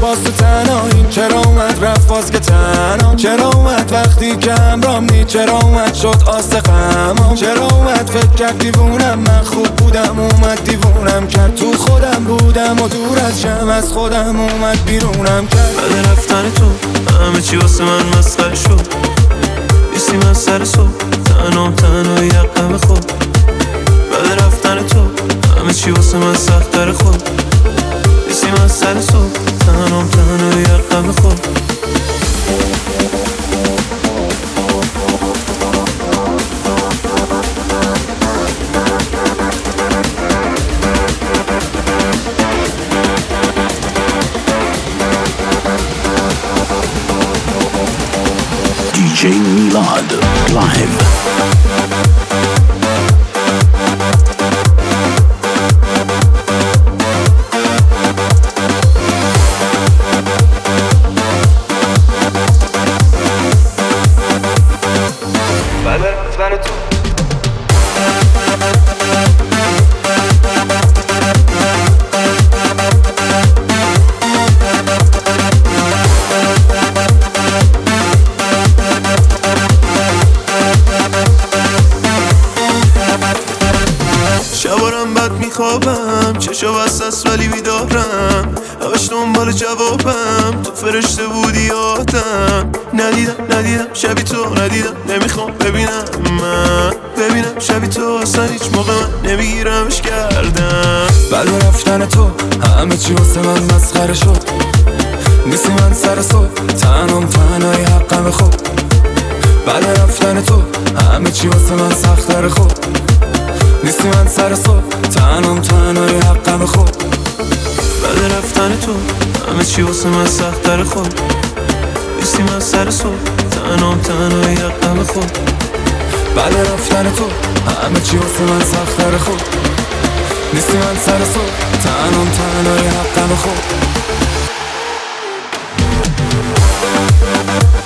باز تو تنهایی؟ چرا اومد رفت باز که تنها؟ چرا اومد وقتی که همرام نی؟ چرا اومد شد آسه غمام؟ چرا اومد فکر کرد دیوونم من خوب بودم اومد دیوونم کرد؟ تو خودم بودم و دور از شم از خودم اومد بیرونم کرد. بعد رفتن تو همه چی واسه من مسخره شد. نیستی من سر صبح تنها یقم خود. بعد رفتن تو همه چی واسه من سخت‌تر خود. نیستی من سر صبح تنها یقم خود. DJ Milad live. خوابم چشا بستست ولی بیدارم، همش دنبال جوابم. تو فرشته بودی آدم. ندیدم شبی تو ندیدم، نمیخوام ببینم من ببینم شبی تو اصلا هیچ موقع من نمیگیرمش کردم. بعد رفتن تو همه چی واسه من مسخره شد. نیستی من سر صبح تنهای حقم خوب. بعد رفتن تو همه چی واسه من سخت‌تر خوب. نیستی من سر صبح تنهای حقم خوب. بعد رفتن تو همه چی واسه من سخت‌تر خود. نیستی من سر صبح تنهای حقم خوب. بعد رفتن تو همه چی واسه من سخت‌تر خود. نیستی من سر صبح تنهای حقم خوب.